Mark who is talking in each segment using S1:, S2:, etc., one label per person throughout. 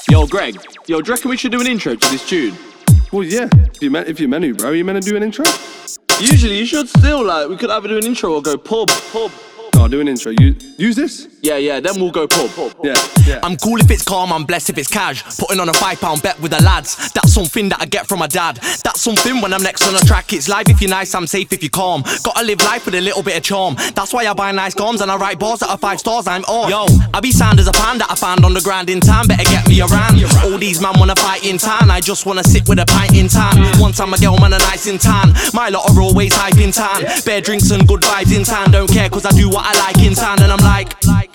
S1: Yo, Greg. Yo, do you reckon we should do an intro to this tune?
S2: Well, yeah. If you're meant to, bro, you meant to do an intro?
S1: Usually, you should still, like, we could either do an intro or go pub.
S2: No, do an intro. Use this?
S1: Yeah, then we'll go pub.
S2: Yeah.
S3: I'm cool if it's calm, I'm blessed if it's cash. Putting on a £5 bet with the lads. That's something that I get from my dad. That's something when I'm next on a track. It's live if you're nice, I'm safe if you're calm. Gotta live life with a little bit of charm. That's why I buy nice comms and I write bars that are 5 stars, I'm on. Yo, I be sound as a pan that I found on the ground in town. Better get me around. All these man wanna fight in town. I just wanna sit with a pint in town. One time a girl man a nice in town. My lot are always hype in town. Bare drinks and good vibes in town. Don't care cause I do what I like in town. And I'm like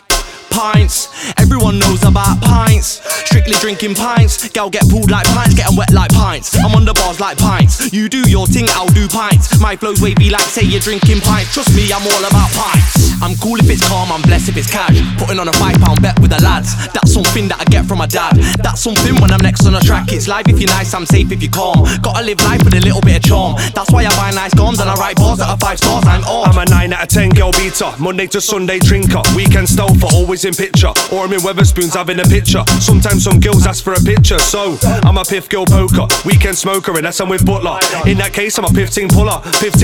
S3: pints, everyone knows about pints. Strictly drinking pints. Gal get pulled like pints, getting wet like pints. I'm on the bars like pints. You do your thing, I'll do pints. My flows wavy like say you're drinking pints. Trust me, I'm all about pints. I'm cool if it's calm, I'm blessed if it's cash. Putting on a £5 bet with the lads. That's something that I get from my dad. That's something when I'm next on a track. It's live if you're nice, I'm safe if you're calm. Gotta live life with a little bit of charm. That's why I buy nice comms and I write bars that are 5 stars, I'm on.
S4: I'm a 9 out of 10 girl beater, Monday to Sunday drinker. Weekend stouffer, always in picture. Or I'm in Weatherspoons having a picture. Sometimes some girls ask for a picture. So, I'm a piff girl poker, weekend smoker, unless I'm with Butler. In that case, I'm a 15 puller.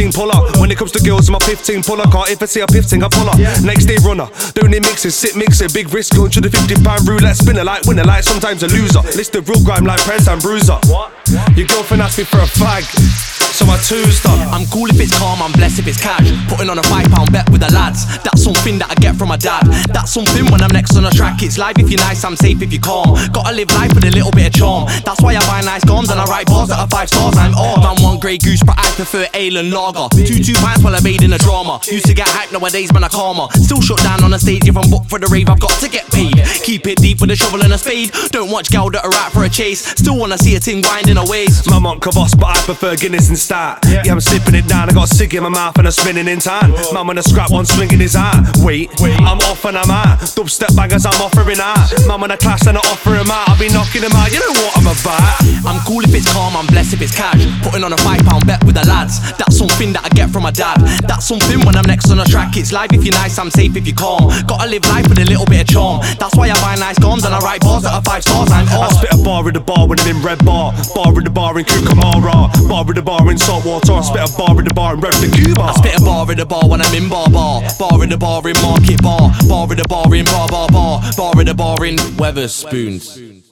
S4: When it comes to girls, I'm a 15 puller. Can't if I see a 15, I pull her. Next day runner, doing the mixes, sit mixing. Big risk going to the £50 roulette. Spinner like winner, like sometimes a loser. List the real grime like Prez and Bruiser. Your girlfriend asked me for a fag, so I choose her.
S3: I'm cool if it's calm, I'm blessed if it's cash. Putting on a £5 bet with the lads. That's something that I get from my dad. That's something when I'm next on a track. It's live if you're nice, I'm safe if you're calm. Gotta live life with a little bit of charm. That's why I buy nice comms and I write bars that are 5 stars, I'm on. Man, one Grey Goose, but I prefer ale and lager. 2 pints while I made in a drama. Used to get hyped, nowadays man I calmer. Still shut down on the stage if I'm booked for the rave, I've got to get paid. Keep it deep with a shovel and a spade. Don't watch gal that are out for a chase. Still wanna see a ting winding away.
S4: My monk Kavos, but I prefer Guinness and Stat. Yeah, I'm sipping it down, I got a cig in my mouth and a spinning in time. Man when I scrap one swinging his eye. Wait, I'm off and I'm out. Dubstep bangers I'm offering out. Man when I clash and I offer him out. I'll be knocking him out, you know what I'm about.
S3: I'm cool if it's calm, I'm blessed if it's cash. Putting on a £5 bet with the lads. That's something that I get from my dad. That's something when I'm next on a track. It's live if you're nice, I'm safe if you're calm. Gotta live life with a little bit of charm. That's why I buy nice comms and I write bars that are 5 stars, I'm on.
S4: I spit a bar in the bar when I'm in Red Bar. Bar in the bar in Cucamara. Bar in the bar in Saltwater. I spit a bar in the bar in Red Cuba.
S3: I spit a bar in the bar when I'm in Bar. Bar in the bar in Market Bar. Bar in the bar in Bar. Bar in the bar in Weatherspoons.